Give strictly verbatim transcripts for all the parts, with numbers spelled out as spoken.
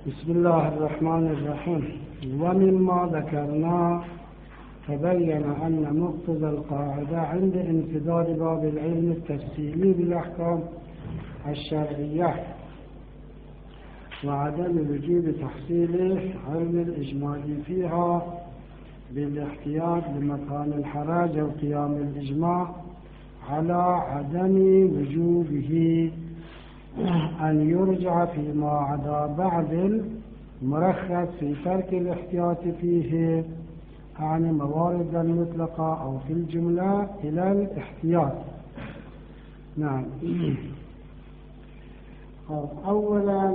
بسم الله الرحمن الرحيم. ومما ذكرنا تبين أن مقتضى القاعدة عند امتداد باب العلم التفصيلي بالأحكام الشرعية وعدم وجوب تحصيله علم الإجمالي فيها بالاحتياط لمكان الحرج أو قيام الإجماع على عدم وجوبه أن يرجع فيما عدا بعد المرخص في ترك الاحتياط فيه عن موارد المطلقة أو في الجملة إلى الاحتياط. نعم. أولا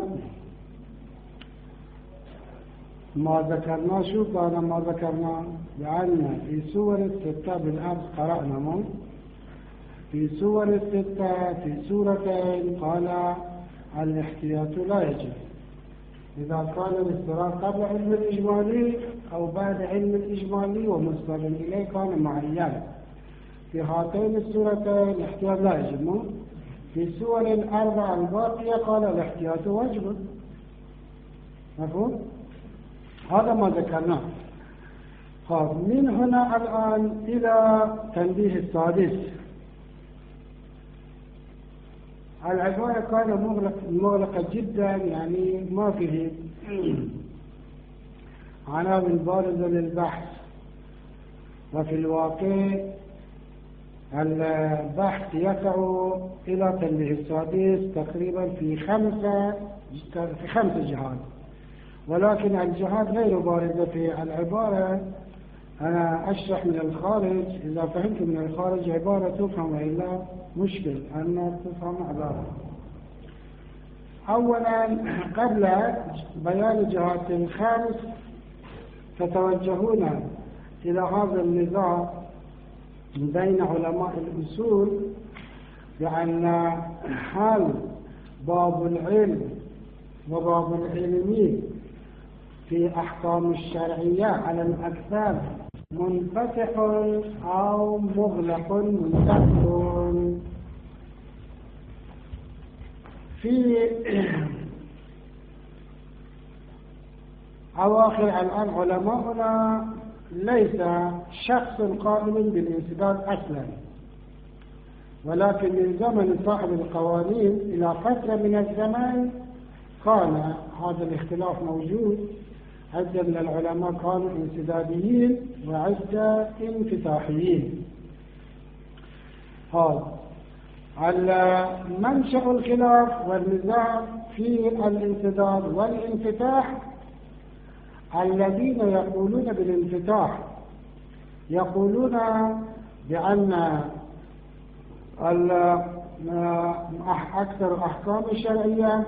ما ذكرنا شو كان ما ذكرنا لأن في سور الستة بالأمس قرأنا من في سور الستة في سورتين قال الاحتياط لا يجب إذا كان الاضطرار قبل علم الإجمالي أو بعد علم الإجمالي ومصدر إليه كان معين. في هاتين السورتين الاحتياط لا يجب. في السور الأربع الباقية قال الاحتياط واجب. مفهوم؟ هذا ما ذكرناه. من هنا الآن إلى تنبيه السادس. العبارة كان مغلق مغلقة جدا، يعني ما فيه عناوين بارزة للبحث، وفي الواقع البحث يقع إلى تنبيه السادس تقريبا في خمسة في خمس جهات، ولكن الجهات غير بارزة في العبارة. أنا أشرح من الخارج، إذا فهمت من الخارج عبارة تفهم وإلا مشكل أن تفهم عبارة. أولا قبل بيان جهات الخامس تتوجهون إلى هذا النزاع بين علماء الأصول بأن حال باب العلم وباب العلم في أحكام الشرعية على الأكثر منفتح أو مغلق منتهٍ. في أواخر الآن علماؤنا ليس شخص قائم بالانسداد أصلا، ولكن من زمن صاحب القوانين إلى فترة من الزمان كان هذا الاختلاف موجود. عدة من العلماء كانوا انسداديين وعدة انفتاحيين. هذا منشأ الخلاف والنزاع في الانسداد والانفتاح. الذين يقولون بالانفتاح يقولون بأن أكثر أحكام الشرعية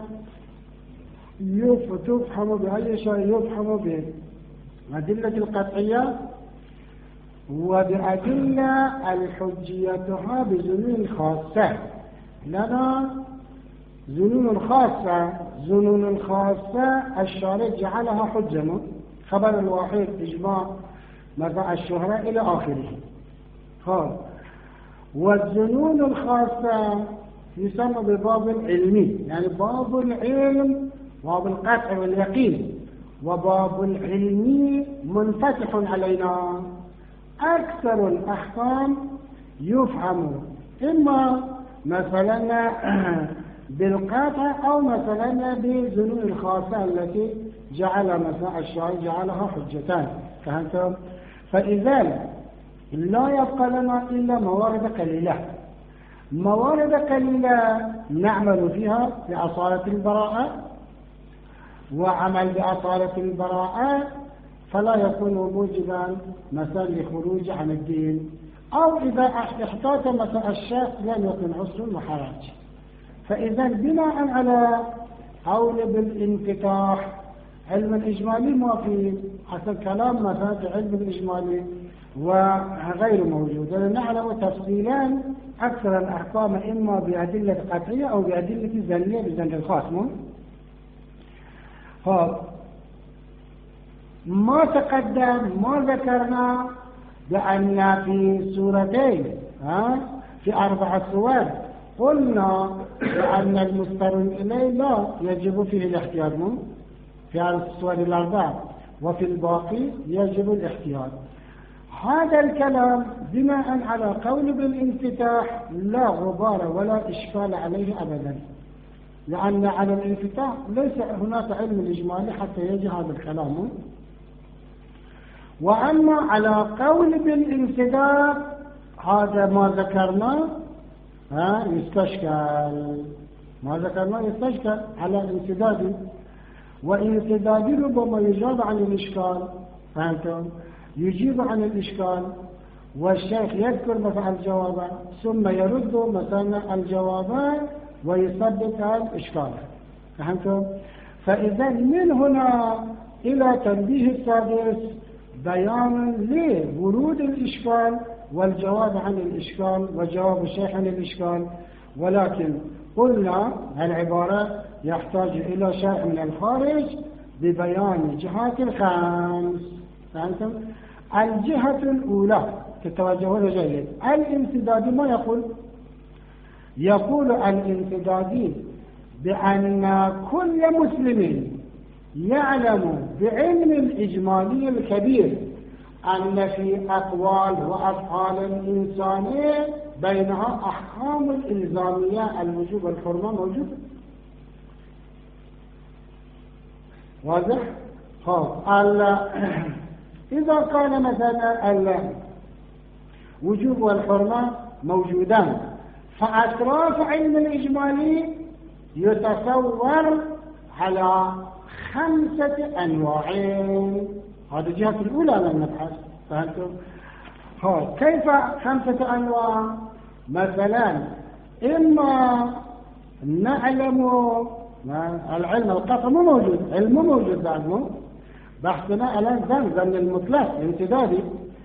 تفهم بأي شيء؟ يفهم بأدلة القطعية وبأدلة الحجيتها بظنون خاصة. لنا ظنون خاصة ظنون خاصة الشارع جعلها حجة، خبر الواحد، إجماع، مدى الشهرة إلى آخره. والظنون الخاصة يسمى بباب العلمي، يعني باب العلم باب القطع واليقين، وباب العلمي منفتح علينا. أكثر الأحكام يفهم إما مثلا بالقطع أو مثلا بالظنون الخاصة التي جعل مثلا الشارع جعلها حجتان. فهمتم؟ فإذا لا يبقى لنا إلا موارد قليلة. موارد قليلة نعمل فيها بأصالة البراءة، وعمل بأصالة البراءة فلا يكون موجبا مثلا لخروج عن الدين، أو إذا احتاج مثلا الشخص لم يكن عسر وحرج. فإذا بناء على قول بالانفتاح علم الإجمالي ما في حسب كلام مثلا في علم الإجمالي وغير موجود. نعلم تفصيلا أكثر الأحكام إما بأدلة قطعية أو بأدلة زنية بزن الخاص. ما تقدم ما ذكرنا بأن في سورتين في أربع سور قلنا بأن المستر إليه لا يجب فيه الاحتياط. في الصور الأربعة، وفي الباقي يجب الاحتياط. هذا الكلام بناء على قول بالانفتاح لا غبار ولا إشكال عليه أبدا، لأن على الانفتاح ليس هناك علم الإجمالي حتى يجي هذا الكلام. وأما على قول بالانسداد هذا ما ذكرنا ها يستشكل، ما ذكرنا يستشكل على الانسداد، وانسداد ربما يجاب عن الإشكال، فهمتم؟ يجيب عن الإشكال، والشيخ يذكر مثلا الجواب ثم يرد مثلا الجواب ويثبت الإشكال، فهمتم؟ فإذا من هنا إلى تنبيه السادس بيان لورود الإشكال والجواب عن الإشكال وجواب الشيخ عن الإشكال. ولكن قلنا العبارة يحتاج إلى شرح من الخارج ببيان جهات الخمس، فهمتم؟ الجهة الأولى تتوجهون جيد. الانسداد ما يقول؟ يقول الانسدادي بأن كل مسلم يعلم بعلم الإجمالي الكبير أن في أقوال وأفعال الإنسان بينها أحكام الإلزامية الوجوب والحرمة موجودة. واضح؟ إذا كان مثلا الوجوب والحرمة موجودان فأطراف علم الإجمالي يتصور على خمسة أنواع. هذه الجهة الأولى من المبحث، فهمتم؟ كيف خمسة أنواع؟ مثلا إما نعلم العلم القطع مو موجود، علم موجود بعد بحثنا على الظن، ظن المطلق الانتدادي.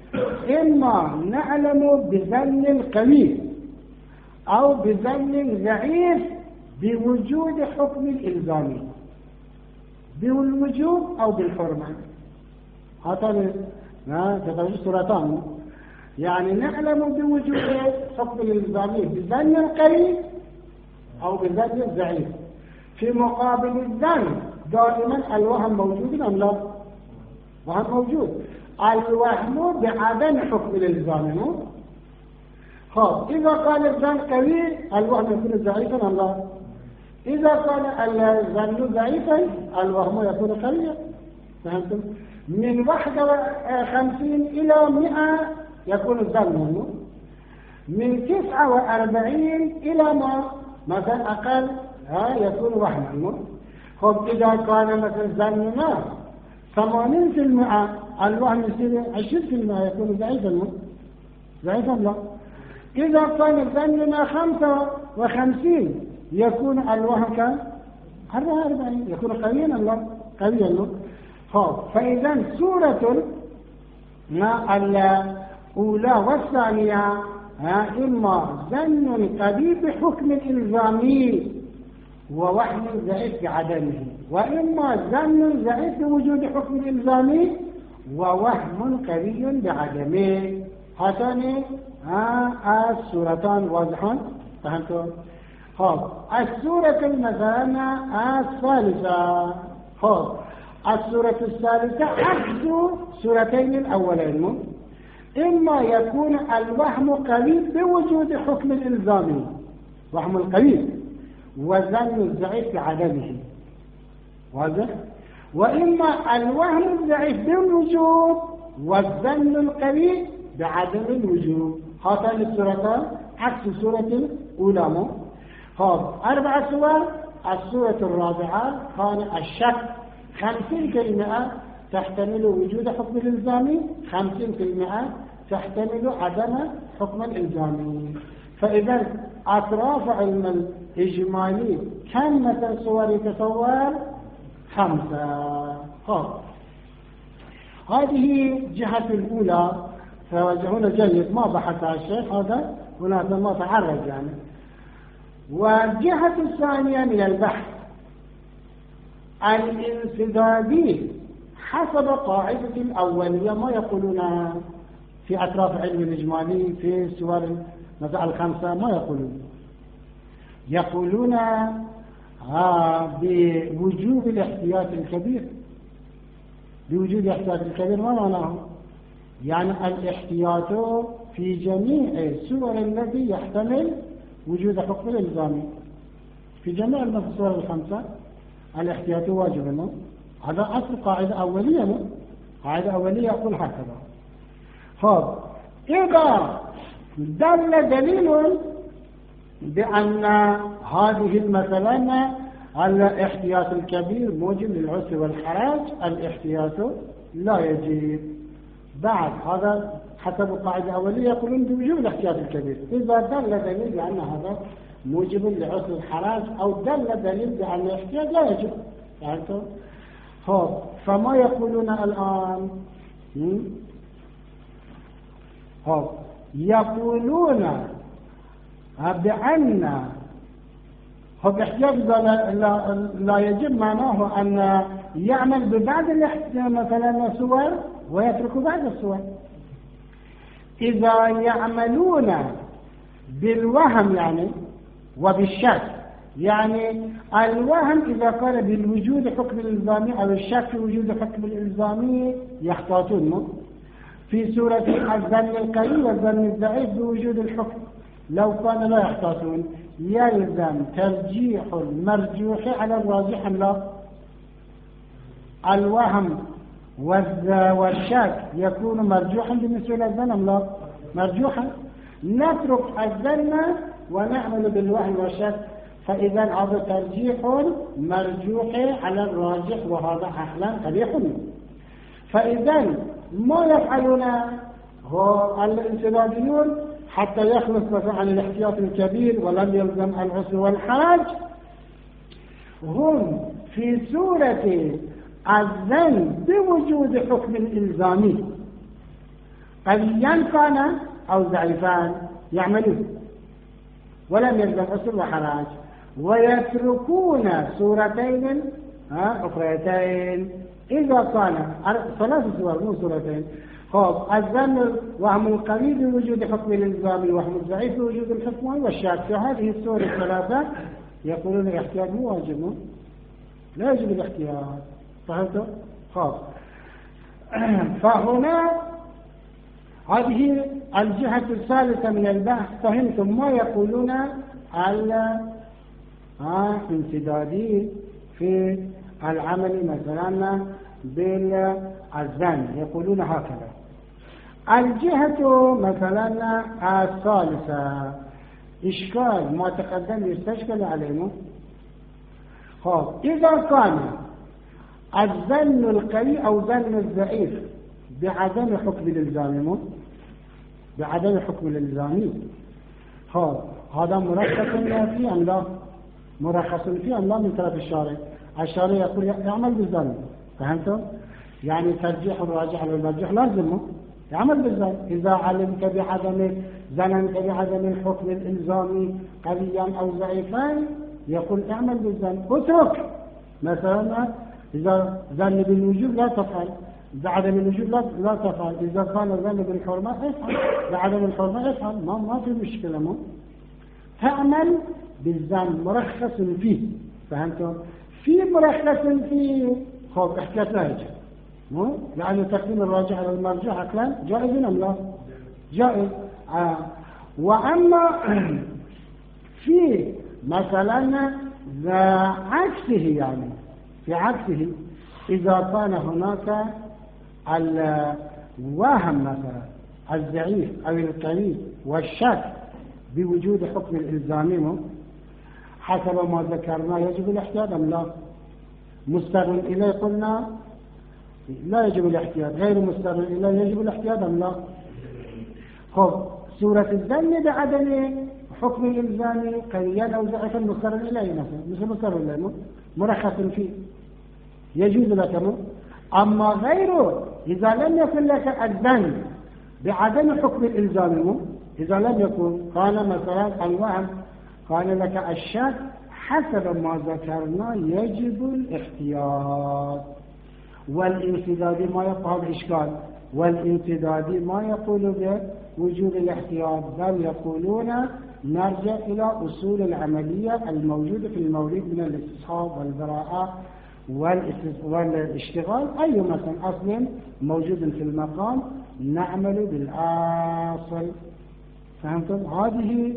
إما نعلم بظن القوي أو بظن ضعيف بوجود حكم الإلزامي، بالوجوب أو بالحرمة. هاتان تتوجه صورتان، يعني نعلم بوجود حكم الإلزامي بظن القوي أو بظن الضعيف. في مقابل الظن دائما الوهم موجود أم لا؟ وهم موجود. الوهم بعدم حكم الإلزامي. خب إذا كان الظن قوي الوهم يكون ضعيفا أم لا؟ إذا كان الظن ضعيفا الوهم يكون قويا، فهمتم؟ من واحد وخمسين إلى مئة يكون الظن، من تسعة وأربعين إلى ما مثلا أقل ها يكون وهما. خب إذا كان مثلا ظننا ثمانين في المئة الوهم يصير عشرين في المئة يكون ضعيفا ضعيفا لا. إذا كان ظننا خمسة وخمسين يكون الوهم كان أربعة وأربعين يكون قويا لا قويا لا. خب فإذا سورة ما الأولى والثانية إما ظن قوي بحكم الإلزامي ووهم ضعيف بعدمه، وإما ظن ضعيف بوجود حكم الإلزامي ووهم قوي بعدمه. هاتان السورتان واضحان، فهمتم؟ خب السورة المثلا الثالثة. خب السورة الثالثة عكس سورتين الأولين، إما يكون الوهم قوي بوجود حكم الإلزامي وهم القوي وظن الضعيف بعدمه، واضح؟ وإما الوهم الضعيف بالوجود والظن القوي بعدم الوجود. هاتان السورتان عكس السورة الأولى. خب أربع سور. السورة الرابعة كان الشك خمسين في المئة تحتمل وجود حكم الإلزامي، خمسين في المئة تحتمل عدم حكم الإلزامي. فإذا أطراف علم الإجمالي كم مثل صور يتصور؟ خمسة. خب هذه جهة الأولى، توجهون جيد ما بحثها الشيخ، هذا هناك ما تعرض يعني. والجهة الثانية من البحث الانسدادي حسب قاعدة الأولية ما يقولون في أطراف علم الإجمالي في سور مثلا الخمسة، ما يقولون يقولون آه بوجوب الاحتياط الكبير. بوجوب الاحتياط الكبير ما معناه؟ يعني الاحتياط في جميع الصور التي يحتمل وجود حكم الإلزامي، في جميع الصور الخمسة الاحتياط واجب له. هذا أصل قاعدة أولية له. قاعدة أولية يقول هكذا. خب إذا دل دليل بأن هذه مثلا الاحتياط الكبير موجب للعسر والحرج، الاحتياط لا يجب. بعد هذا حسب قاعدة أولية يقولون بوجوب الاحتياط الكبير. إذا دل دليل بأن هذا موجب لعسر الحرج أو دل دليل بأن الاحتياط لا يجب. فهمتوا؟ خب فما يقولون الآن؟ خب يقولون بأن خب احتياط لا, لا, لا يجب معناه أن يعمل ببعض الاحتياط مثلا الصور ويترك بعض الصور. إذا يعملون بالوهم يعني وبالشك، يعني الوهم إذا كان بالوجود حكم الإلزامي أو الشك في وجود حكم الإلزامي يحتاطون في سورة الظن القوي والظن الضعيف بوجود الحكم. لو كان لا يحتاطون يلزم ترجيح المرجوح على الراجح أم لا؟ الوهم والشك يكون مرجوحا بالنسبة للظن أم لا؟ مرجوحا. نترك الظن ونعمل بالوهم والشك، فإذا هذا ترجيح مرجوح على الراجح وهذا أحلى قبيح. فإذا ما يفعلون هو الانسداديون حتى يخلص مثلا عن الاحتياط الكبير ولم يلزم العسر والحرج، هم في سورة الظن بوجود حكم الإلزامي قويا كان أو ضعيفا يعملون ولم يلزم عسر وحرج، ويتركون سورتين أخريتين إذا كان ثلاث سور مو سورتين. خب الظن وهم القوي بوجود حكم الإلزامي وهم الضعيف بوجود الحكم والشك. في هذه السور الثلاثة يقولون الاحتياط مو واجب، لا يجب الاحتياط. فهمتوا؟ خب فهنا هذه الجهة الثالثة من البحث. فهمتم ما يقولون الانسدادي في العمل مثلا بالظن، يقولون هكذا. الجهة مثلا الثالثة إشكال ما تقدم يستشكل علينا. خب إذا كان الظن القوي أو ظن الضعيف بعدم حكم الإلزامي بعدم حكم الإلزامي، خب هذا مرخص فيه أم لا؟ مرخص فيه أم لا من طرف الشارع؟ الشارع يقول يعمل بالظن. فهمتم؟ يعني ترجيح الراجح على المرجوح لازم يعمل بالظن. إذا علمت بعدم ظننت بعدم الحكم الإلزامي قويا أو ضعيفا يقول اعمل بالظن. اترك مثلا إذا ظن بالوجوب لا تفعل، إذا عدم الوجوب لا لا تفعل، إذا كان ظن بالحرمة افعل، إذا عدم الحرمة افعل، ما ما في مشكلة. ما تعمل بالظن مرخص فيه. فهمتم؟ في مرخص فيه خب احتياط لا يجب، مو لأن تقديم الراجح على المرجوح عقلا جائز أم لا؟ جائز. آه. وأما في مثلا عكسه، يعني في عكسه إذا كان هناك الوهم مثلا الضعيف أو القوي والشك بوجود حكم الإلزامي حسب ما ذكرنا يجب الاحتياط أم لا؟ مستر إليه قلنا لا يجب الاحتياط، غير مستر إليه يجب الاحتياط أم لا؟ خب سورة الظن بعدم حكم الإلزامي قويا أو ضعيفا مستر إليه مثلا مثل مستر إليه مرخص فيه يجوز لك. أما غيره إذا لم يكن لك الظن بعدم حكم الإلزامي، إذا لم يكن قال مثلا الوهم قال لك الشك حسب ما ذكرنا يجب الاحتياط. والانسدادي ما يقع بإشكال، والانسدادي ما يقول بوجوب الاحتياط، بل يقولون نرجع إلى أصول العملية الموجودة في المورد من الاستصحاب والبراءة والاشتغال. أي مثلا أصل موجود في المقام نعمل بالأصل. فهمتم؟ هذه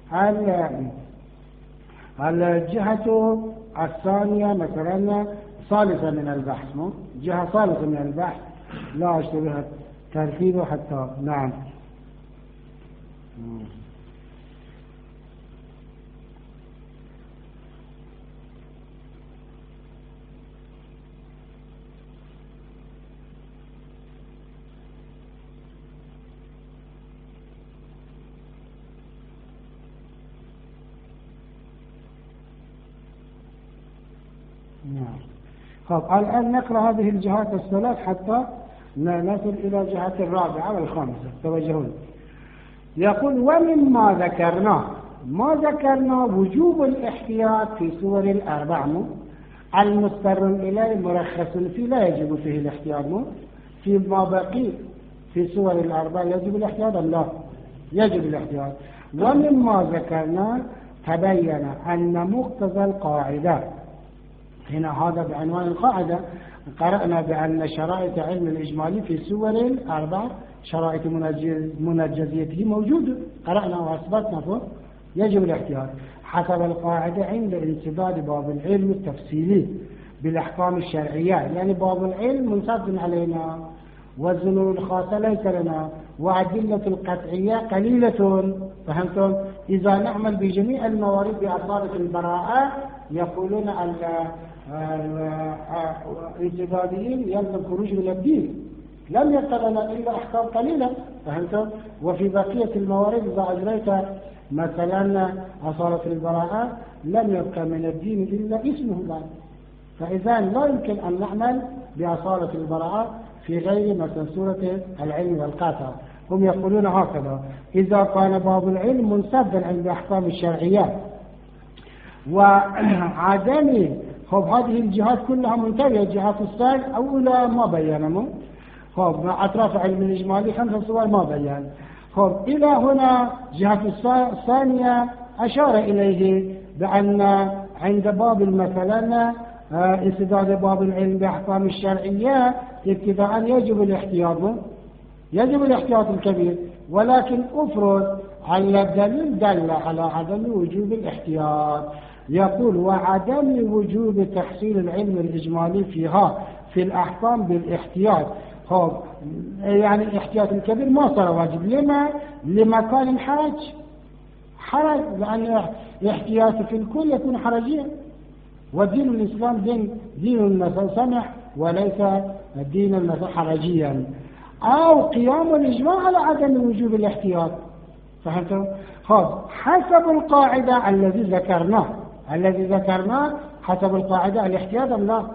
الجهة الثانية مثلا ثالثة من البحث، مو جهة ثالثة من البحث لا أشتبه ترتيبه حتى. نعم. نعم. خب الآن نقرأ هذه الجهات الثلاث حتى نصل إلى الجهة الرابعة والخامسة. توجهون. يقول ومما ذكرنا ما ذكرنا وجوب الاحتياط في صور الأربع المضطر إليه مرخص فيه لا يجب فيه الاحتياط، فيما بقي في صور الأربع يجب الاحتياط أم لا؟ يجب الاحتياط. ومما ذكرنا تبين أن مقتضى القاعدة، هنا هذا بعنوان القاعدة، قرأنا بأن شرائط علم الإجمالي في صور الأربع شرائط منجزيته موجودة، قرأنا وأثبتنا فوق يجب الاحتياط حسب القاعدة عند انسداد باب العلم التفصيلي بالأحكام الشرعية. يعني باب العلم منسد علينا والظنون الخاصة ليس لنا وأدلة القطعية قليلة. فهمتم؟ إذا نعمل بجميع الموارد بأصالة البراءة يقولون أن الانتقاديين يلزم خروج من الدين، لم يبقى لنا إلا أحكام قليلة. فهمتم؟ وفي بقية الموارد إذا أجريت مثلا أصالة البراءة لم يبقى من الدين إلا اسمه بعد. فإذا لا يمكن أن نعمل بأصالة البراءة في غير مثلا سورة العلم والقاطع. هم يقولون هكذا: إذا كان باب العلم منسدا عند أحكام الشرعيات وعدم خب هذه الجهات كلها منتهية، جهات السائل أولى ما بينمو، خب أطراف علم الإجمالي خمسة صور ما بيان. خب إلى هنا جهة الثانية أشار إليه بأن عند باب مثلا استداد باب العلم بأحكام الشرعية ابتداء يجب الاحتياط، يجب الاحتياط الكبير، ولكن أفرض على الدليل دل على عدم وجوب الاحتياط. يقول وعدم وجوب تحصيل العلم الإجمالي فيها في الأحكام بالاحتياط. خب يعني الاحتياط الكبير ما صار واجب. لما؟ لمكان الحرج، حرج، لأن الاحتياط في الكل يكون حرجيا، ودين الإسلام دين دين المثل سمح وليس دين المثل حرجيا. أو قيام الإجماع على عدم وجوب الاحتياط. فهمتم؟ خب حسب القاعدة الذي ذكرناه الذي ذكرناه حسب القاعدة الاحتياط أم لا؟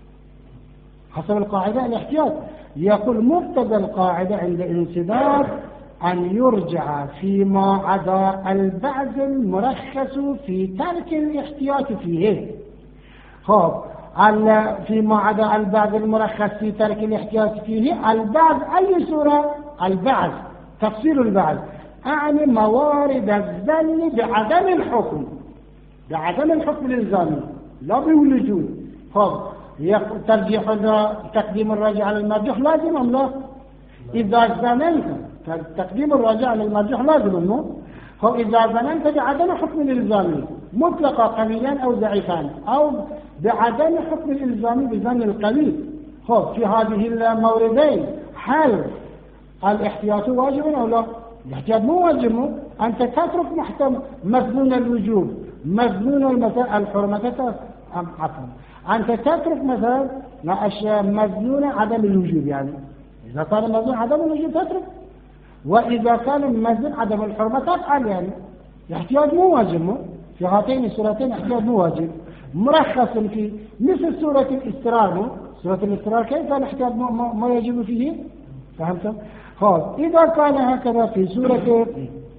حسب القاعدة الاحتياط. يقول مقتضى القاعدة عند انسداد أن يرجع فيما عدا البعض المرخص في ترك الاحتياط فيه. خب فيما عدا البعض المرخص في ترك الاحتياط فيه، البعض أي صورة؟ البعض تفسير البعض أعني موارد الظن بعدم الحكم، بعدم الحكم الإلزامي لا بالوجود. خب ترجيح تقديم الراجع على المرجوح لازم أم لا؟ إذا ظننت تقديم الراجع على المرجوح لازم أم لا؟ خب إذا ظننت بعدم حكم الإلزامي مطلقا قليلا أو ضعيفا، أو بعدم حكم الإلزامي بظن القليل، خب في هذه الموردين هل الاحتياط واجب أو لا؟ الاحتياط مو واجب. أنت تترك محتم مظنون الوجوب، مظنون مثلا الحرمة، عفوا أنت تترك مثلا مظنون عدم الوجوب. يعني إذا كان مظنون عدم الوجوب تترك، وإذا كان مظنون عدم الحرمة تفعل. يعني الاحتياط مو واجب. في هاتين السورتين احتياط مو واجب، مرخص فيه، مثل سورة الاسترار. سورة الاسترار كيف الاحتياط ما يجب فيه؟ فهمتم؟ خلاص إذا كان هكذا في سورة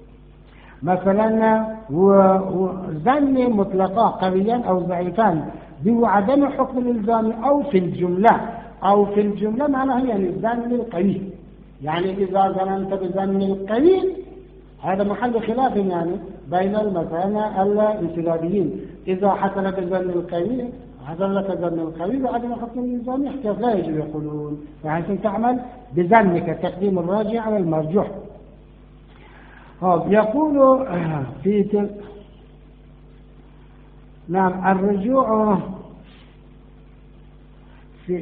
مثلا وظن مطلقا قويا أو ضعيفا بعدم حكم الإلزام أو في الجملة، أو في الجملة معناها يعني الظن القوي. يعني إذا ظننت بظن القوي هذا محل خلاف يعني بين مثلا الانسداديين. إذا حصل بالظن القوي حصل لك الظن القوي بعدم حكم الإلزامي احتياط لا يجب يقولون، يعني تعمل بظنك تقديم الراجع على المرجوح. يقول في تل... نعم الرجوع في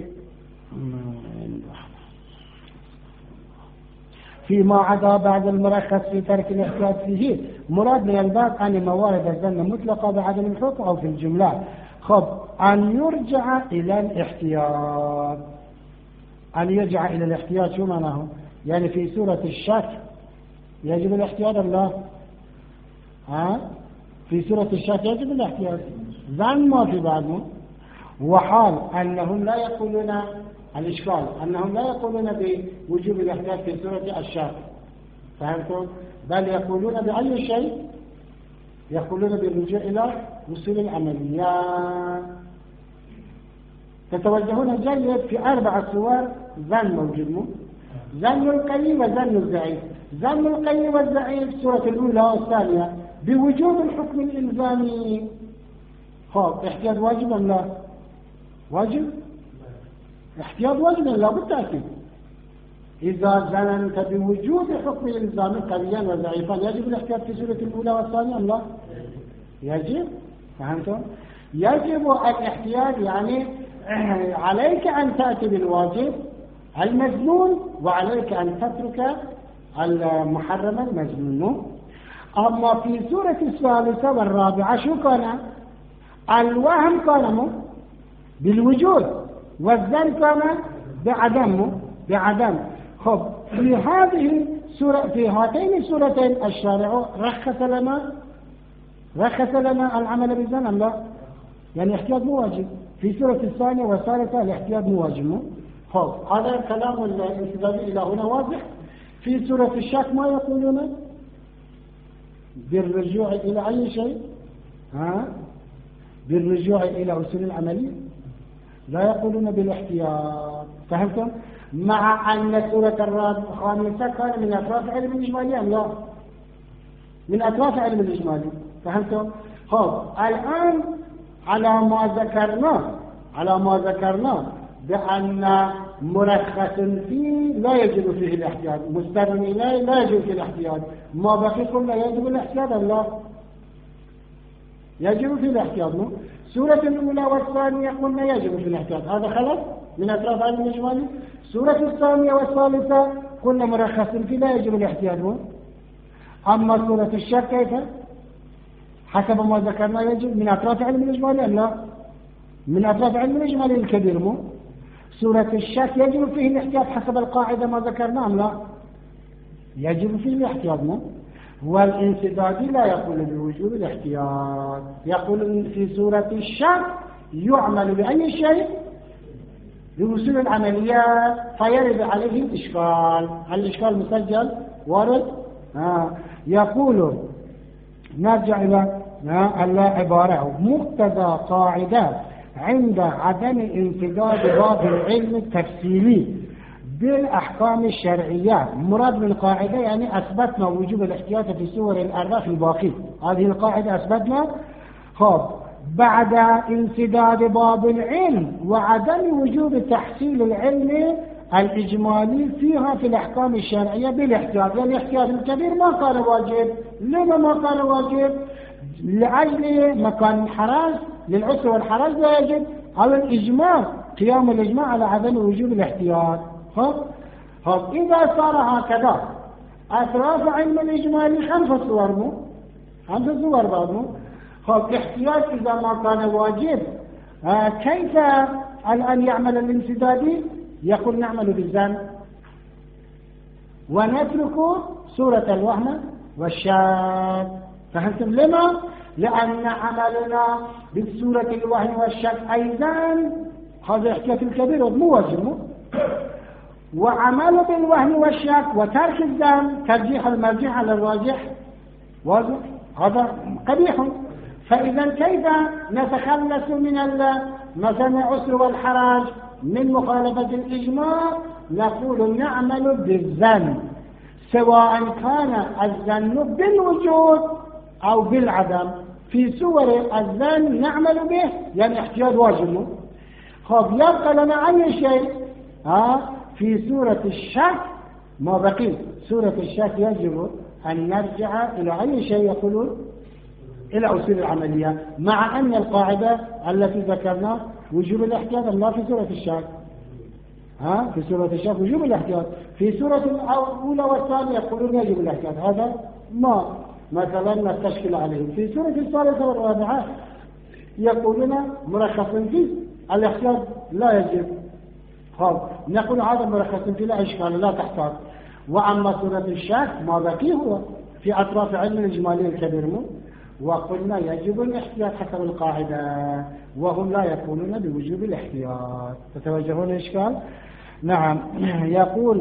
فيما عدا بعد المرخص في ترك الاحتياط فيه مراد من الباب عن موارد الظن مطلقة بعدم الحكم أو في الجملة. خب أن يرجع إلى الاحتياط، أن يرجع إلى الاحتياط شو معناه؟ يعني في سورة الشك يجب الاحتياط الله، ها في سورة الشك يجب الاحتياط، ظن ما في بعده. وحال أنهم لا يقولون الإشكال أنهم لا يقولون بوجوب الاحتياط في سورة الشك، فهمتم؟ بل يقولون بأي شيء؟ يقولون بالرجوع إلى وصول العمليات. تتوجهون جيد في أربع صور ظن موجود، ظن القوي وظن الضعيف. ظن القوي والضعيف سورة الأولى والثانية بوجوب الحكم الإلزامي. خب احتياط واجب أم لا؟ واجب؟ احتياط واجب لا بالتأكيد. إذا ظننت بوجود حكم الإلزامي قويا وضعيفا يجب الاحتياط في سورة الأولى والثانية أم لا؟ يجب. فهمتم؟ يجب الاحتياط، يعني عليك أن تأتي بالواجب المذموم وعليك أن تترك المحرم المذموم. أما في سورة الثالثة والرابعة شو كان؟ الوهم كان بالوجود والظن كان بعدم بعدم. خب في هذه سورة في هاتين السورتين الشارع رخص لنا رخص لنا العمل بالظن أم لا؟ يعني احتياط مو واجب. في سورة الثانية والثالثة الاحتياط مو واجب. خب هذا كلام الانسدادي إلى هنا واضح. في سورة الشك ما يقولون بالرجوع إلى أي شيء؟ ها؟ بالرجوع إلى أصول العملية، لا يقولون بالاحتياط. فهمتم؟ مع أن سورة الخامسة كان من أطراف علم الإجمالي أم لا؟ من أطراف علم الإجمالي. فهمتم؟ خب الآن على ما ذكرنا على ما ذكرنا بأن مرخص فيه لا يجب فيه الاحتياط، مستمر إليه لا يجب فيه الاحتياط، ما بقي قلنا يجب الاحتياط أم لا؟ يجب فيه الاحتياط. سورة الأولى والثانية قلنا يجب فيه الاحتياط، هذا خلص من أطراف علم الإجمالي. سورة الثانية والثالثة قلنا مرخص فيه لا يجب الاحتياط. أما سورة الشك كيف؟ حسب ما ذكرنا يجب من أطراف علم الإجمالي أم لا؟ من أطراف علم الإجمالي الكبير. مو سورة الشك يجب فيه الاحتياط حسب القاعدة ما ذكرنا أم لا؟ يجب فيه الاحتياط. مو والانسدادي لا يقول بوجوب الاحتياط، يقول في سورة الشك يعمل بأي شيء بوصول العمليات فيرد عليه الإشكال. الإشكال مسجل وارد. آه. يقول نرجع إلى العبارة مقتضى قاعدة عند عدم امتداد باب العلم التفصيلي بالأحكام الشرعية. مراد من القاعدة يعني أثبتنا وجوب الاحتياط في سور الأربع في الباقي، هذه القاعدة أثبتنا. خب بعد انسداد باب العلم وعدم وجوب تحصيل العلم الإجمالي فيها في الأحكام الشرعية بالاحتياط، يعني الاحتياط الكبير ما كان واجب. لما ما كان واجب؟ لأجل مكان الحراج للعسر والحراج لا يجب، على الإجماع قيام الإجماع على عدم وجوب الاحتياط. خب خب إذا صار هكذا أطراف علم الإجمالي خمس صور مو خمس صور بعد مو خب احتياط إذا ما كان واجب آه كيف الآن يعمل الانسدادي؟ يقول نعمل بالظن ونترك سورة الوهم والشك. فهمتم لما؟ لأن عملنا بسورة الوهم والشك أيضا هذا احتياط الكبير مو واجب، وعمل بالوهم والشك وترك الظن ترجيح المرجح على الراجح واضح، هذا قبيح. فإذا كيف نتخلص من مثلا عسر والحراج من مخالفة الإجماع؟ نقول نعمل بالظن سواء كان الظن بالوجود أو بالعدم. في صور الظن نعمل به يعني احتياط واجب. خب يبقى لنا أي شيء ها في سورة الشك ما بقي. سورة الشك يجب أن نرجع إلى أي شيء يقولون إلى أصول العملية، مع أن القاعدة التي ذكرنا وجوب الاحتياط الله في سورة الشك. ها في سورة الشك وجوب الاحتياط. في سورة الأولى والثانية يقولون يجب الاحتياط. هذا ما مثلا نستشكل عليه. في سورة الثالثة والرابعة يقولون مرخص فيه الاحتياط لا يجب. خب نقول هذا مرخص فيه لا إشكال لا تحتاج. وأما سورة الشك ما بقي هو في أطراف علم الإجمالي الكبير مو. وقلنا يجب الاحتياط حسب القاعدة وهم لا يقولون بوجوب الاحتياط. تتوجهون الإشكال؟ نعم. يقول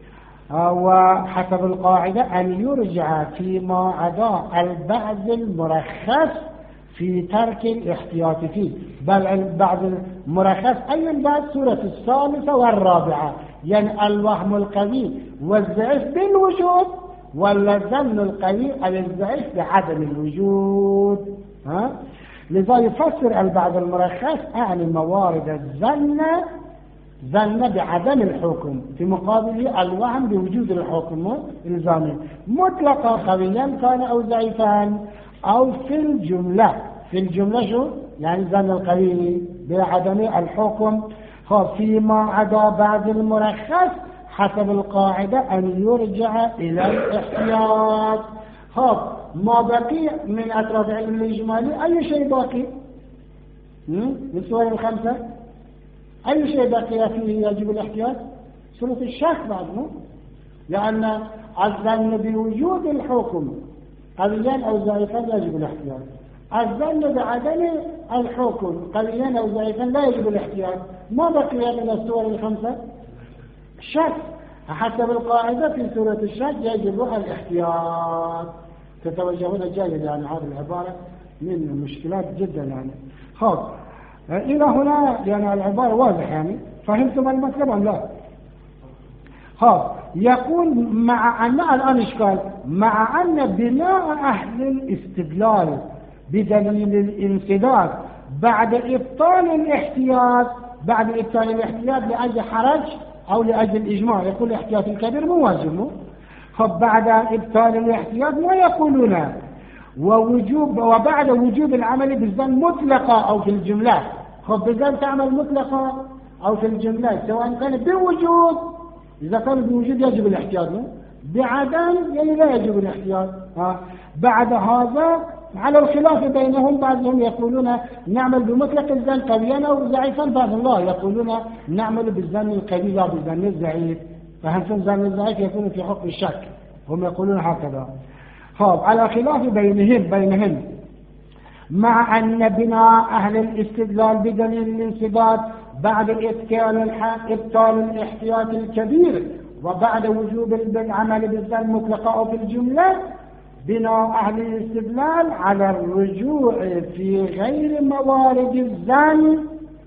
وحسب القاعدة أن يرجع فيما عدا البعض المرخص في ترك الاحتياط فيه. بل البعض المرخص أي البعض سورة الثالثة والرابعة يعني الوهم القوي والضعيف بالوجود ولا الظن القوي أو الضعيف بعدم الوجود. ها؟ لذا يفسر البعض المرخص أعني موارد الظن ظن بعدم الحكم في مقابل الوهم بوجود الحكم الزامي مطلقا قويا كان أو ضعيفا أو في الجملة. في الجملة شو يعني ظن القوي بعدم الحكم. فيما عدا بعض المرخص حسب القاعدة أن يرجع إلى الاحتياط. خب ما بقي من أطراف علم الإجمالي أي شيء باقي من السؤال الخمسة أي شيء بقي فيه يجب الاحتياط؟ سورة الشك بعد. لأن الظن بوجود الحكم قويا أو ضعيفا يجب الاحتياط. الظن بعدم الحكم قويا أو ضعيفا لا يجب الاحتياط. ما بقي من السور الخمسة؟ شك. حسب القاعدة في سورة الشك يجب الاحتياط. تتوجهون جيد يعني هذه العبارة من المشكلات جدا يعني. خب إلى هنا يعني العبارة واضحة يعني فهمتم المطلب أم لا؟ خب يقول مع أن الآن إشكال مع أن بناء أهل الاستدلال بدليل الانسداد بعد إبطال الاحتياط بعد إبطال الاحتياط لأجل حرج أو لأجل إجماع يقول الاحتياط الكبير مو واجب. خب بعد إبطال الاحتياط ما يقولون ووجوب وبعد وجوب العمل بالظن مطلقة أو في الجملة. خب بالظن تعمل مطلقة أو في الجملة سواء كان بوجود. إذا كان بوجود يجب الاحتياط بعدم يعني لا يجب الاحتياط. ها. بعد هذا على الخلاف بينهم بعضهم يقولون نعمل بمطلق الظن قويا أو ضعيفا بعضهم لا يقولون نعمل بالظن القوي لا بالظن الضعيف. فهمتم الظن الضعيف يكون في حكم الشك هم يقولون هكذا. خب على خلاف بينهم بينهم مع أن بناء أهل الاستدلال بدليل الانسداد بعد إبطال إبطال الاحتياط الكبير وبعد وجوب العمل بالظن مطلقا أو في الجملة بناء أهل الاستدلال على الرجوع في غير موارد الظن.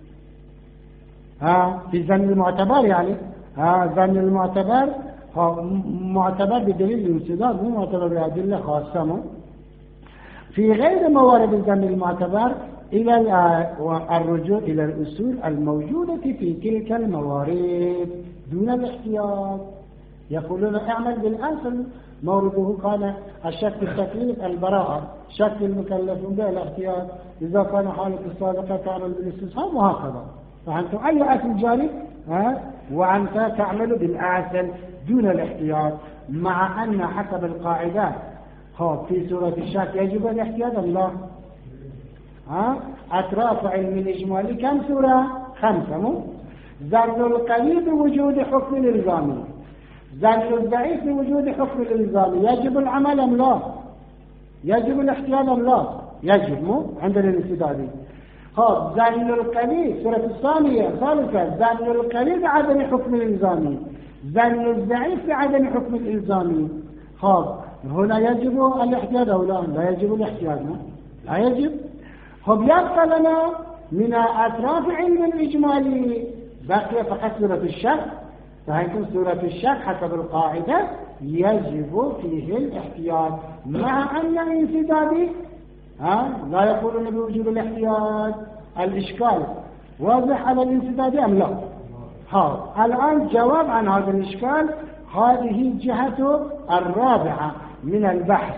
ها في ظن المعتبر يعني ها ظن المعتبر معتبر بدليل الانسداد مو معتبر بأدلة خاصة. في غير موارد الظن المعتبر إلى الرجوع إلى الأصول الموجودة في تلك الموارد دون الاحتياط. يقولون اعمل بالأصل مورده قال الشك التكليف البراءة شك المكلف به الاحتياط إذا كان حالة السابقة تعمل بالاستسهام وهكذا. فأنتم أي أصل جاري ها وأنت تعمل بالأصل دون الاحتياط مع أن حسب القاعدة في سورة الشك يجب الاحتياط الله. ها أطراف علم الإجمالي كم سورة؟ خمسة. مو ظن القوي بوجود حكم الإلزامي ظن الضعيف بوجود حكم الإلزامي يجب العمل أم لا؟ يجب الاحتياط أم لا؟ يجب مو عند الانسدادي. خب ظن القوي سورة الثانية ثالثة ظن القوي بعدم حكم الإلزامي ظن الضعيف بعدم حكم الإلزامي. خب هنا يجب الاحتياط أو لا؟ لا يجب الاحتياط. لا يجب. خب يبقى لنا من أطراف علم الإجمالي بقي فقط سورة الشك فهيكون سورة الشك حسب القاعدة يجب فيه الاحتياط، مع أن الانسداد ها لا يقولون بوجوب الاحتياط. الإشكال واضح على الانسداد أم لا؟ ها الآن جواب عن هذا الإشكال، هذه جهة الرابعة من البحث.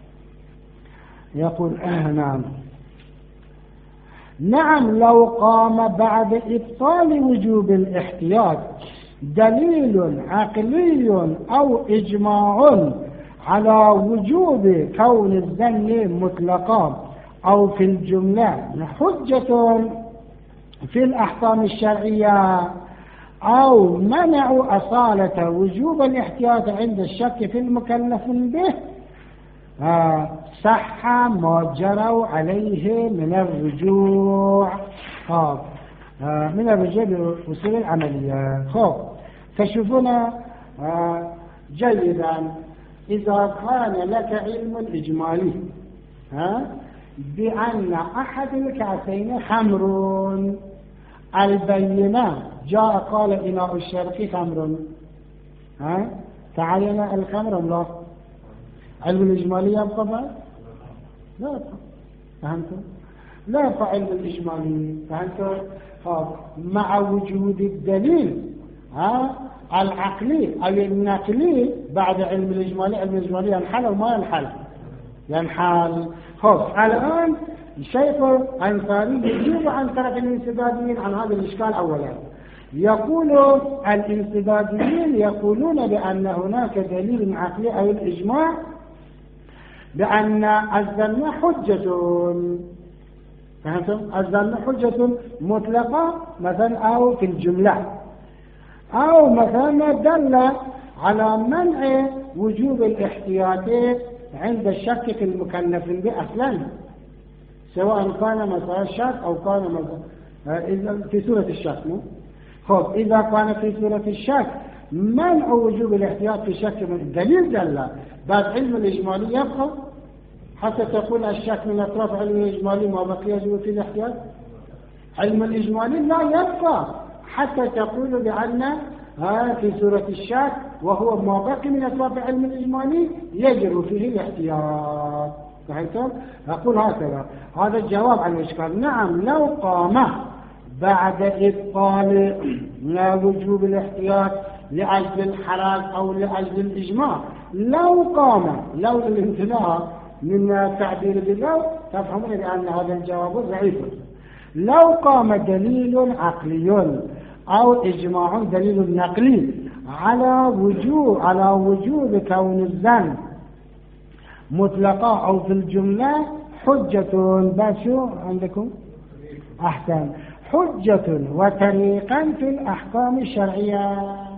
يقول آه نعم نعم لو قام بعد إبطال وجوب الاحتياط دليل عقلي أو إجماع على وجوب كون الظن مطلقا أو في الجملة حجة في الأحكام الشرعية، أو منع أصالة وجوب الاحتياط عند الشك في المكلف به، آه صح ما جروا عليه من الرجوع آه آه من الرجوع بأصول العملية. خب تشوفون آه جيدا، إذا كان لك علم إجمالي ها بأن أحد الكاسين خمر، البينة جاء قال إناء الشرقي خمر، ها تعين الخمر لا علم الإجمالي يبقى بعد؟ لا يبقى. فهمتم؟ لا يبقى علم الإجمالي. فهمتم؟ مع وجود الدليل ها العقلي أو النقلي بعد علم الإجمالي. علم الإجمالي ينحل أو ما ينحل؟ ينحل. خب الآن الشيخ الأنصاري يجيب عن طرف الانسداديين عن هذا الإشكال. أولا يقول الانسداديين يقولون بأن هناك دليل عقلي أو الإجماع بأن الظن حجة. فهمتم؟ الظن حجة مطلقة مثلا أو في الجملة، أو مثلا دل على منع وجوب الاحتياط عند الشك في المكلف به أصلا، سواء كان مثلا شك أو كان مثلا في سورة الشك. خب إذا كان في سورة الشك منع وجوب الاحتياط في شك من الدليل دل، بعد علم الإجمالي يبقى حتى تقول الشك من أطراف علم الإجمالي ما بقي يجب في الاحتياط. علم الإجمالي لا يبقى حتى تقول بأن ها في سورة الشك وهو ما بقي من أطراف علم الإجمالي يجب فيه الاحتياط. فهمتم؟ أقول هكذا. هذا الجواب عن الإشكال. نعم لو قام بعد إبطال وجوب الاحتياط لأجل الحرام أو لأجل الإجماع، لو قام لو الانتباه من تعبير بالله تفهمون بأن هذا الجواب ضعيف. لو قام دليل عقلي أو إجماع دليل نقلي على وجوب على وجوب كون الظن مطلقة أو في الجملة حجة، باشو عندكم أحسن، حجة وطريقا في الأحكام الشرعية.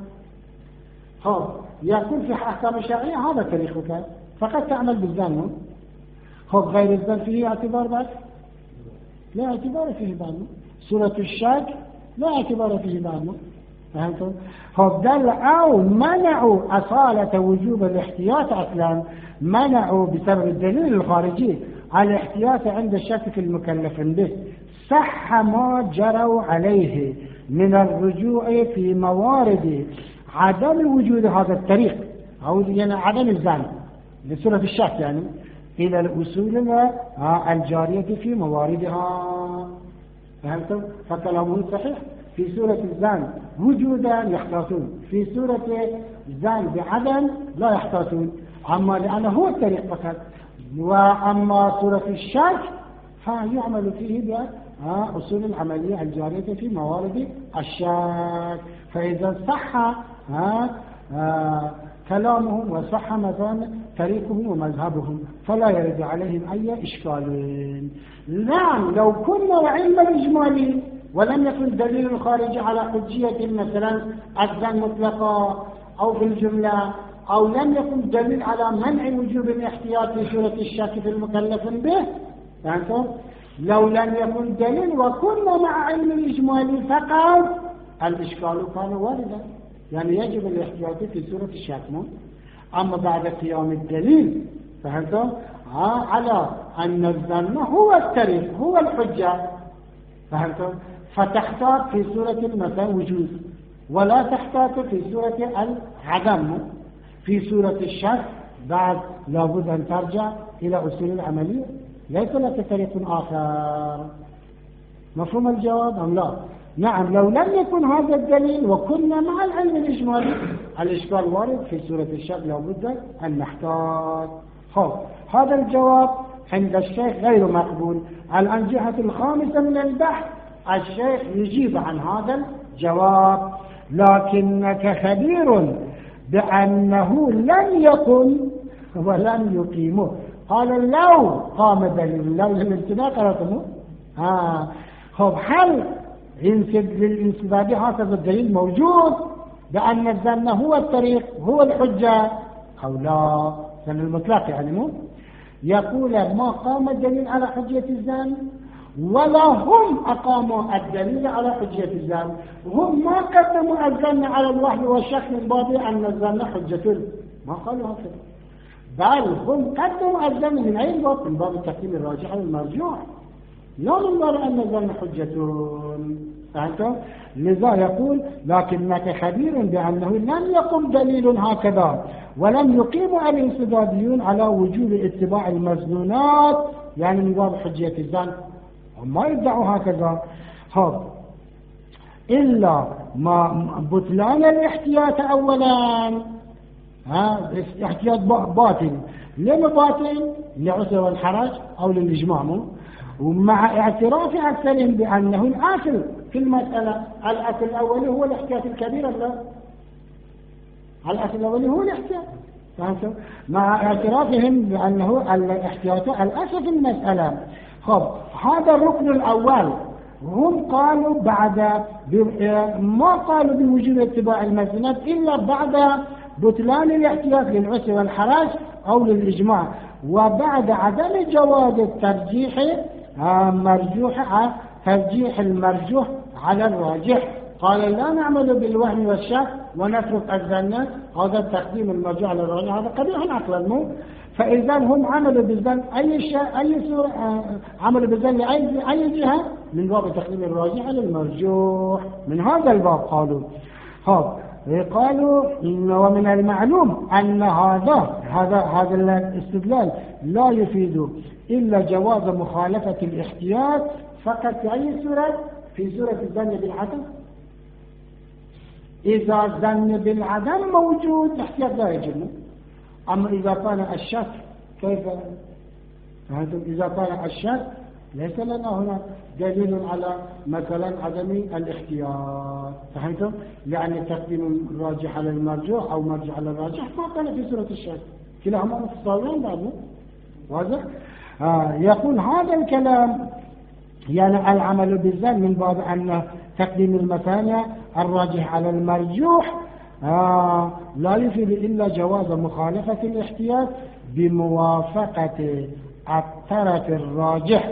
خب يكون في الأحكام الشرعية هذا طريقك فقط تعمل بالظن. خب غير الظن فيه اعتبار بعد؟ لا اعتبار فيه بعد. سورة الشك لا اعتبار فيه بعد. فهمتم؟ خب دل أو منعوا أصالة وجوب الاحتياط أصلا، منعوا بسبب الدليل الخارجي على الاحتياط عند الشك في المكلف به، صح ما جروا عليه من الرجوع في موارد عدم وجود هذا الطريق أو يعني عدم الظن لسورة الشك يعني إلى الأصول الجارية في مواردها. فهمتم؟ فكلامه صحيح. في سورة الظن وجودا يحتاطون، في سورة الظن بعدم لا يحتاطون، أما لأنه هو الطريق فقط. وأما سورة الشك فيعمل فيه بأصول العملية الجارية في موارد الشك. فإذا صح ها ها كلامهم وصح مثلا طريقهم ومذهبهم فلا يرد عليهم أي إشكال. نعم لو كنا وعلم الإجمالي ولم يكن دليل الخارجي على حجية مثلا الظن مطلقة أو في الجملة، أو لم يكن دليل على منع وجوب الاحتياط في سورة الشك في المكلف به، فهمتم؟ لو لم يكن دليل وكنا مع علم الإجمالي فقط الإشكال كان واردا، يعني يجب الاحتياط في سورة الشك. أما بعد قيام الدليل فهمتم على أن الظن هو الطريق هو الحجة، فهمتم؟ فتحتاط في سورة مثلا وجود ولا تحتاط في سورة العدم. في سورة الشك بعد لابد أن ترجع إلى أصول العملية، ليس لك طريق آخر. مفهوم الجواب أم لا؟ نعم. لو لم يكن هذا الدليل وكنا مع العلم الإجمالي، الإشكال وارد في سورة الشك لابد أن نحتاط. خب هذا الجواب عند الشيخ غير مقبول. الآن جهة الخامسة من البحث، الشيخ يجيب عن هذا الجواب: لكنك خبير بأنه لم يقل ولم يقيمه. قال لو قام دليل، لو الامتناع قرأتمه ها. خب هل ينسب للانسباب هذا الدليل موجود بأن الظن هو الطريق هو الحجة أو لا؟ ظن المطلق يعني مو يقول ما قام الدليل على حجية الظن ولا هم أقاموا الدليل على حجية الظن. هم ما قدموا الظن على الوحي والشك من باب أن الظن حجة، ما قالوا هكذا، بل هم قدموا الظن من أي باب؟ من باب التقديم الراجح للمرجوح، لا من باب أن الظن حجة. فهمتم؟ لذا يقول لكنك خبير بأنه لم يقم دليل هكذا ولم يقيم الانسداديون على وجوب اتباع المظنونات، يعني من باب حجية الظن. هم ما يدعوا هكذا. هذا إلا ما بطلان الاحتياط أولا. ها احتياط باطل. لما باطل؟ لعسر والحرج أو للإجماع، ومع اعتراف أكثرهم بأنه الأصل في المسألة. الأصل الأول هو الاحتياط الكبير، لا الأصل الأول هو الاحتياط. مع اعترافهم بأنه الاحتياط الأصل في المسألة. خب هذا الركن الأول. هم قالوا بعد ما قالوا بوجوب اتباع المسند إلا بعد بطلان الاحتياط للعسر والحرج أو للإجماع، وبعد عدم جواز الترجيح مرجوح ترجيح المرجوح على الراجح. قال لا نعمل بالوهم والشك ونترك الظن، هذا التقديم المرجوح على الراجح هذا قبيح عقلا مو. فإذا هم عملوا بالظن أي شيء أي سورة عملوا بالظن لأي أي جهة من باب تقديم الراجح على المرجوح. من هذا الباب قالوا ها قالوا ومن المعلوم أن هذا هذا هذا الاستدلال لا يفيد إلا جواز مخالفة الاحتياط فقط في أي سورة؟ في سورة الظن بالعدم. إذا الظن بالعدم موجود الاحتياط لا يجب. أما إذا كان الشك كيف؟ إذا كان الشك ليس لنا هنا دليل على مثلا عدم الاحتياط. فهمتم؟ يعني تقديم الراجح على المرجوح أو مرجح على الراجح ما كان في سورة الشك، كلاهما متصاويين بعضهم. واضح؟ آه يقول هذا الكلام يعني العمل بالظن من باب أن تقديم المثانية الراجح على المرجوح آه لا يفيد إلا جواز مخالفة الاحتياط بموافقة الطرف الراجح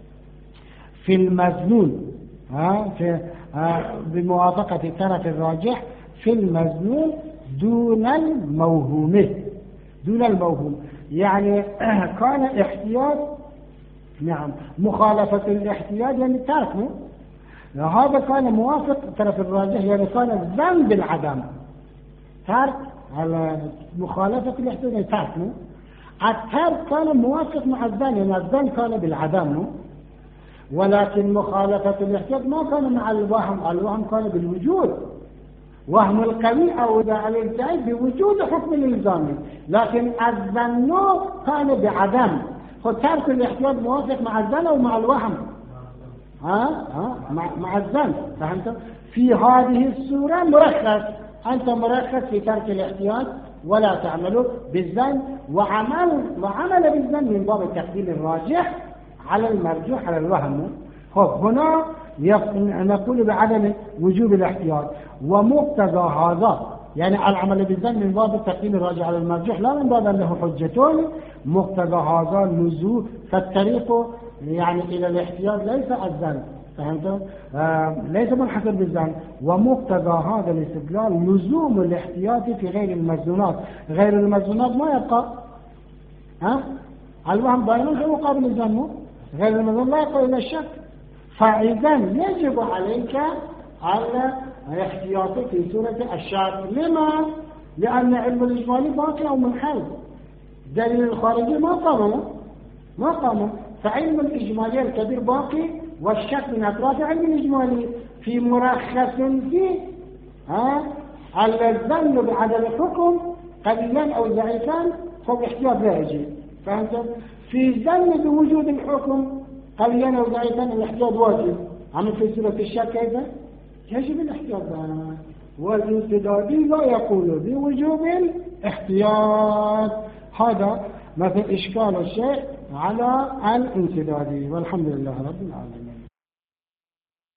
في المظنون. آه في آه بموافقة الطرف الراجح في المظنون دون الموهوم. دون الموهوم يعني كان احتياط، نعم مخالفة الاحتياط يعني تركه، هذا كان موافق الطرف الراجح يعني كان الظن بالعدم. ترك على مخالفة الاحتياط يعني تركه. الترك كان موافق مع الظن يعني الظن كان بالعدم، ولكن مخالفة الاحتياط ما كان مع الوهم، الوهم كان بالوجود. وهم القوي أو الابتعاد بوجود حكم الإلزامي، لكن الظن كان بعدم. فترك الاحتياط موافق مع الظن أو مع الوهم؟ ها ها مع, مع الظن. فهمت؟ في هذه السورة مرخص، أنت مرخص في ترك الاحتياط ولا تعمل بالظن، وعمل وعمل بالظن من باب التقديم الراجح على المرجوح على الوهم. خب هنا نقول بعدم وجوب الاحتياط ومقتضى هذا يعني العمل بالظن من باب التقديم الراجح على المرجوح لا من باب أنه حجة. مقتضى هذا لزوم فالطريق يعني إلى الاحتياط ليس الظن. فهمتم؟ آه ليس منحصر بالظن. ومقتضى هذا الاستدلال لزوم الاحتياط في غير المظنونات. غير المظنونات ما يبقى ها الوهم دائما في مقابل الظن، غير المظنون لا يبقى إلى الشك. فإذا يجب عليك على احتياطي في سورة الشرط. لما؟ لأن علم الإجمالي باقي أو منحل، دليل الخارجي ما قام ما قام فعلم الإجمالي الكبير باقي، والشك من أطراف علم الإجمالي في مرخص فيه ها الظن بعدم الحكم قليلا أو ضعيفا فالاحتياط لا يجي. فهمت؟ في الظن بوجود الحكم قليلا أو ضعيفا الاحتياط واجب. عمل في سورة الشك كيف؟ يجب الاحتياط. والانسدادي لا يقول بوجوب الاحتياط. هذا مثل إشكال الشيء على الانسدادي. والحمد لله رب العالمين.